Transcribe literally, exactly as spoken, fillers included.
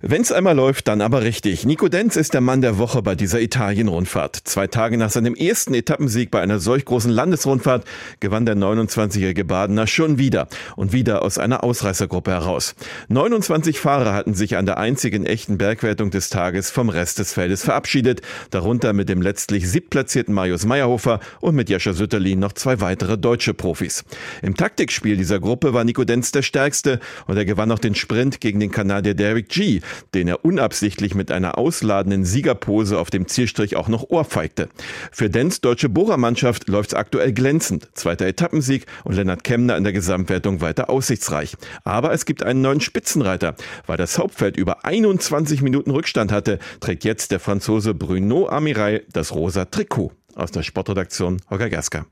Wenn's einmal läuft, dann aber richtig. Nico Denz ist der Mann der Woche bei dieser Italien-Rundfahrt. Zwei Tage nach seinem ersten Etappensieg bei einer solch großen Landesrundfahrt gewann der neunundzwanzigjährige Badener schon wieder und wieder aus einer Ausreißergruppe heraus. neunundzwanzig Fahrer hatten sich an der einzigen echten Bergwertung des Tages vom Rest des Feldes verabschiedet, darunter mit dem letztlich siebtplatzierten Marius Meyerhofer und mit Jascha Sütterlin noch zwei weitere deutsche Profis. Im Taktikspiel dieser Gruppe war Nico Denz der Stärkste und er gewann auch den Sprint gegen den Kanadier Derek Gee, den er unabsichtlich mit einer ausladenden Siegerpose auf dem Zielstrich auch noch ohrfeigte. Für Denz' deutsche Bohrermannschaft läuft's aktuell glänzend. Zweiter Etappensieg und Lennart Kemner in der Gesamtwertung weiter aussichtsreich. Aber es gibt einen neuen Spitzenreiter. Weil das Hauptfeld über einundzwanzig Minuten Rückstand hatte, trägt jetzt der Franzose Bruno Amirail das rosa Trikot. Aus der Sportredaktion Holger Gerska.